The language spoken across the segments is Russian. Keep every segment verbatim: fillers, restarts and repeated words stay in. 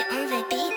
on the beat.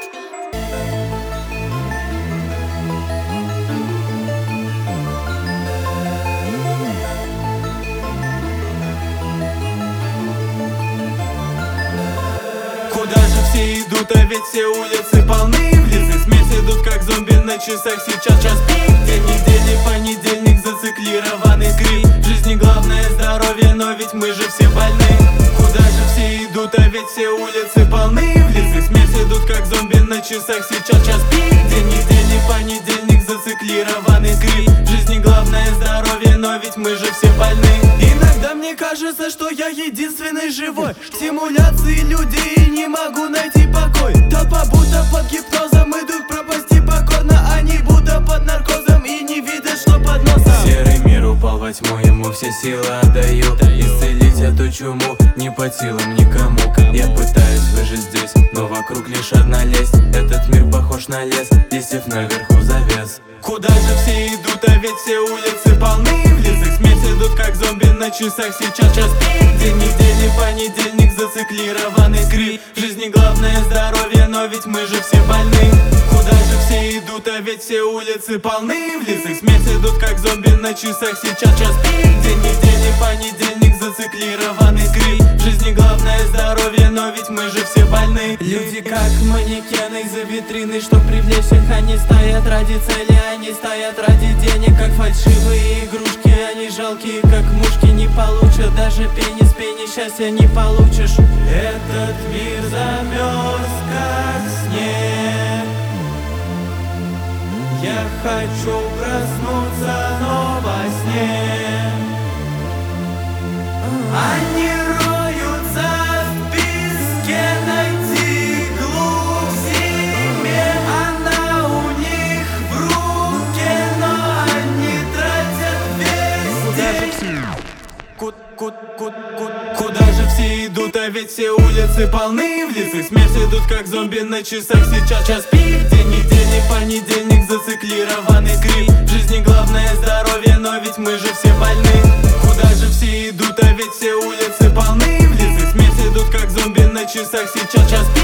Куда же все идут, а ведь все улицы полны. В лесной смеси идут как зомби на часах. Сейчас час пик, день недели, понедельник, зациклированный крик. В жизни главное здоровье, но ведь мы же все больны. Куда же все идут, а ведь все улицы полны. В лесной смеси идут как зомби на часах. Сейчас час пик, день недели, понедельник, зациклированный крик. В жизни главное здоровье, но ведь мы же все больны. Иногда мне кажется, что я единственный живой в симуляции людей, не могу найти покой. Толпа будто под гипнозом идут пропасти покорно. Они будто под наркозом и не видят, что под носом. Серый мир упал во тьму, ему все силы отдаю. Исцелить эту чуму не под силам никому. Я пытаюсь выжить здесь, но вокруг лишь одна лесть. Этот мир похож на лес, листьев наверху завес. Куда же все идут, а ведь все улицы полны. В лесах смесь идут как зомби на часах. Сейчас час пик, день недели, понедельник, зациклированный крик. В жизни главное здоровье, но ведь мы же все больны. Куда же все идут, а ведь все улицы полны. В лесах смесь идут как зомби на часах. Сейчас час пик, день недели, понедельник, зациклированный крик. В жизни главное здоровье, но ведь мы же все больны. Люди как манекены за витриной, чтоб привлечь их. Они стоят ради цели, они стоят ради денег. Как фальшивые игрушки, они жалкие как мушки. Не получат даже пени с пени, счастья не получишь. Этот мир замерз как снег. Я хочу проснуться, но во сне они роются в песке, найти глубь зиме. Она у них в руке, но они тратят весь день. Кут, кут, кут, кут. Куда же все идут, а ведь все улицы полны. В лесах смерть идут как зомби на часах. Сейчас час пик, день недели, понедельник, зациклированный крик. В жизни главное здоровье, но ведь мы же все больны. Куда же все идут, а ведь все улицы полны. В лесах смерть идут как зомби на часах. Сейчас час пик.